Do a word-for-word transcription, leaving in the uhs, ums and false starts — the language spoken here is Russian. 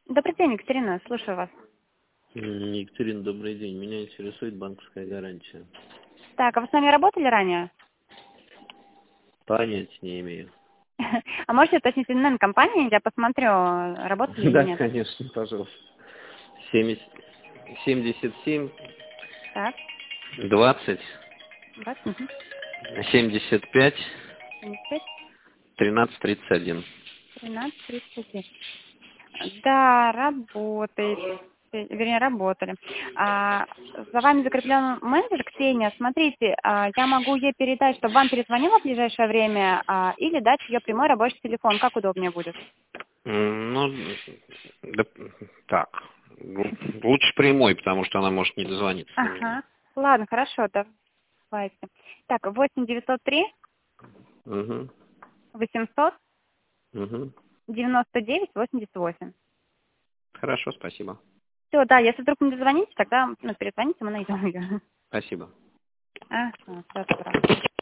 Добрый день, Екатерина, слушаю вас. М, Екатерина, добрый день. Меня интересует банковская гарантия. Так, а вы с нами работали ранее? Понятия не имею. А можете уточнить номер компании, я посмотрю, работали или Да, нет? конечно, пожалуйста. семьдесят семьдесят семь Так, двадцать вас, угу. семьдесят пять семьдесят пять, тринадцать тридцать один. тринадцать, тридцать один. Да, работает. Э, Вернее, работали. А, за вами закреплен менеджер Ксения. Смотрите, а, я могу ей передать, чтобы вам перезвонила в ближайшее время, а, или дать ее прямой рабочий телефон. Как удобнее будет? М, Ну, да, так. Лу- Лучше прямой, потому что она может не дозвониться до меня. Ага. Ладно, хорошо, давайте. Так, восемь девятьсот три Угу, восемьсот угу. девяносто девять восемьдесят восемь. Хорошо, спасибо. Все, да, если вдруг не дозвоните, тогда ну, перезвоните, мы найдем ее. Спасибо. Ага, все, добро.